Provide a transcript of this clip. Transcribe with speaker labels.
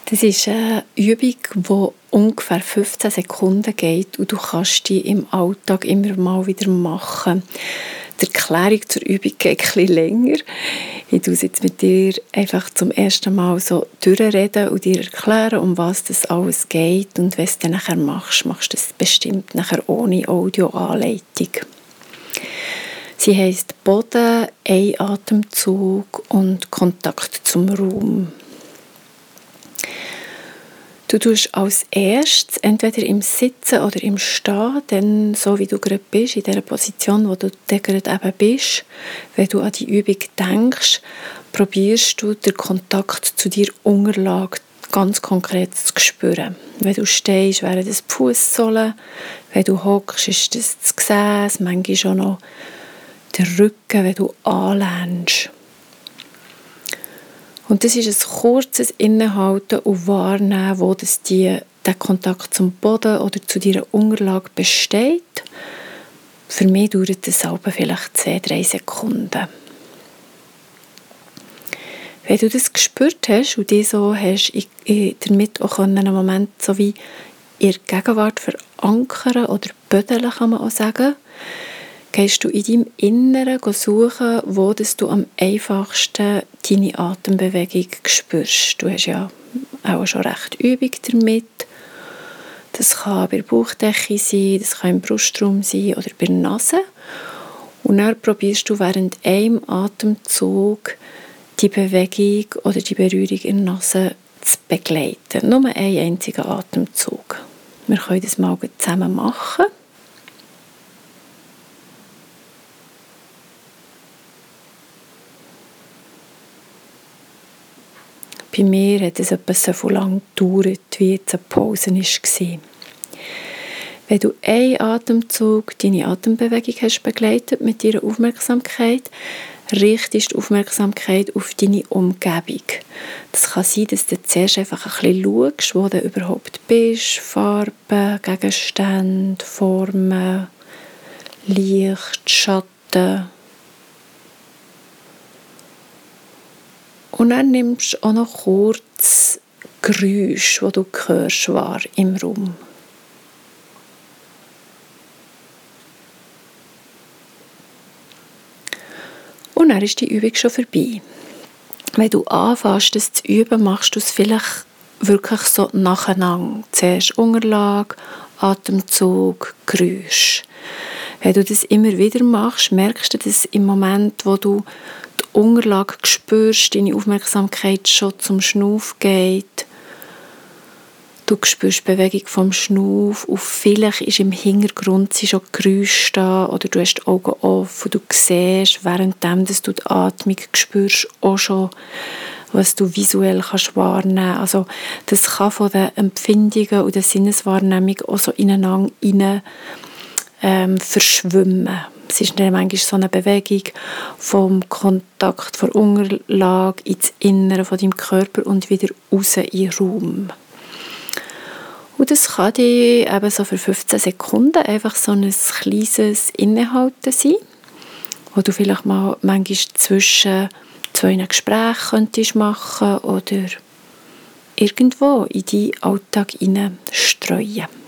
Speaker 1: Das ist eine Übung, die ungefähr 15 Sekunden geht und du kannst die im Alltag immer mal wieder machen. Die Erklärung zur Übung geht ein bisschen länger. Ich tue es jetzt mit dir einfach zum ersten Mal so durchreden und dir erklären, um was das alles geht. Und wenn du es dann nachher machst, machst du es bestimmt nachher ohne Audioanleitung. Sie heisst Boden, Einatemzug und Kontakt zum Raum. Du tust als erstes entweder im Sitzen oder im Stehen, dann so wie du gerade bist, in der Position, wo du gerade eben bist. Wenn du an die Übung denkst, probierst du den Kontakt zu deiner Unterlage ganz konkret zu spüren. Wenn du stehst, wären das die Fußsohlen. Wenn du hockst, ist das Gesäß, manchmal auch noch der Rücken, wenn du anlehnst. Und das ist ein kurzes Innehalten und Wahrnehmen, wo der Kontakt zum Boden oder zu deiner Unterlage besteht. Für mich dauert das aber vielleicht 2-3 Sekunden. Wenn du das gespürt hast und dich so hast damit auch einen Moment so wie in der Gegenwart verankern oder bödeln, kann man auch sagen, gehst du in deinem Inneren suchen, wo du am einfachsten deine Atembewegung spürst. Du hast ja auch schon recht Übung damit. Das kann bei der Bauchdecke sein, das kann im Brustraum sein oder bei der Nase. Und dann probierst du während einem Atemzug die Bewegung oder die Berührung in der Nase zu begleiten. Nur einen einzigen Atemzug. Wir können das mal zusammen machen. Bei mir hat es etwa so lange gedauert, wie jetzt eine Pause war. Wenn du einen Atemzug, deine Atembewegung hast begleitet mit deiner Aufmerksamkeit, richtest die Aufmerksamkeit auf deine Umgebung. Das kann sein, dass du zuerst einfach ein bisschen schaust, wo du überhaupt bist, Farben, Gegenstände, Formen, Licht, Schatten. Und dann nimmst du auch noch kurz Geräusche, die du hörst, wahr im Raum. Und dann ist die Übung schon vorbei. Wenn du anfängst, das zu üben, machst du es vielleicht wirklich so nacheinander. Zuerst Unterlage, Atemzug, Geräusch. Wenn du das immer wieder machst, merkst du, dass im Moment, wo du die Unterlage spürst, deine Aufmerksamkeit schon zum Schnauf geht. Du spürst die Bewegung vom Schnauf und vielleicht ist im Hintergrund schon Geräusche da oder du hast die Augen offen und du siehst, währenddem dass du die Atmung spürst, auch schon, was du visuell kannst wahrnehmen. Also das kann von den Empfindungen und der Sinneswahrnehmung auch so ineinander verschwimmen. Es ist dann manchmal so eine Bewegung vom Kontakt von Unterlage ins Innere von deinem Körper und wieder raus in den Raum. Und das kann dir eben so für 15 Sekunden einfach so ein kleines Innehalten sein, wo du vielleicht mal manchmal zwischen 2 Gesprächen könntest machen oder irgendwo in deinen Alltag hinein streuen.